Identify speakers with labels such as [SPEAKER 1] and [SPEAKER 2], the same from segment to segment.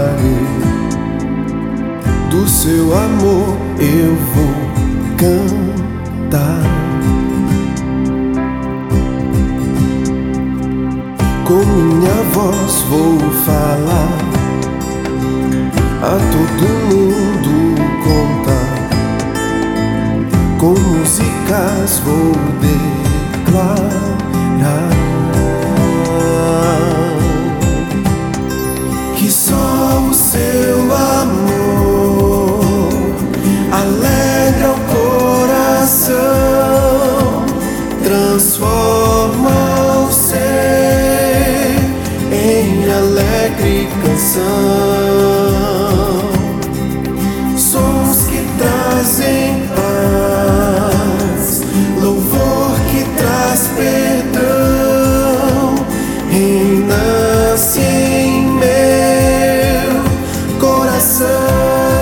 [SPEAKER 1] louvarei, do seu amor eu vou cantar. Com minha voz vou falar, a todo mundo contar, com músicas vou declarar que só o seu amor alegra o coração, transforma o ser em alegre canção, sons que trazem paz, louvor que traz perdão, renasce em meu coração.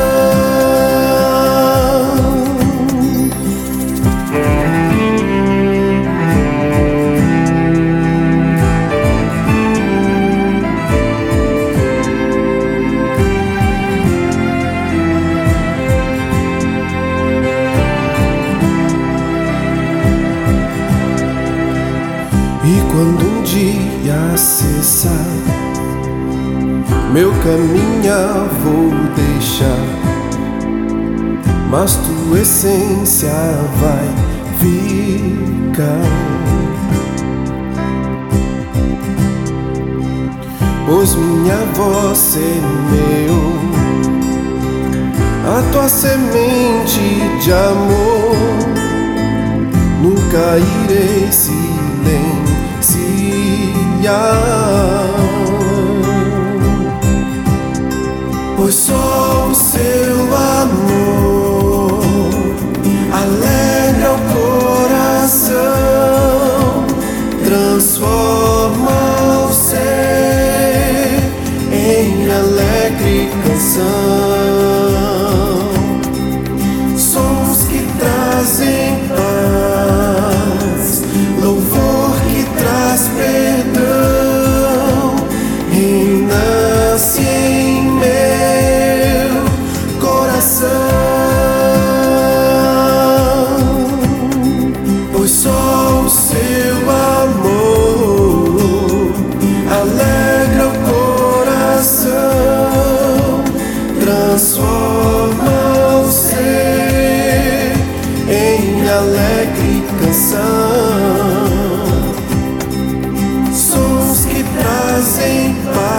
[SPEAKER 1] E quando um dia cessar, meu caminhar vou deixar, mas tua essência vai ficar. Pois minha voz semeou a tua semente de amor, nunca irei silenciar, pois só o seu amor alegra o coração, transforma o ser em alegre canção, sons que trazem paz, louvor que traz perdão, renasce em meu coração, pois só o seu amor alegra o coração, transforma o ser em alegre canção, sons que trazem paz,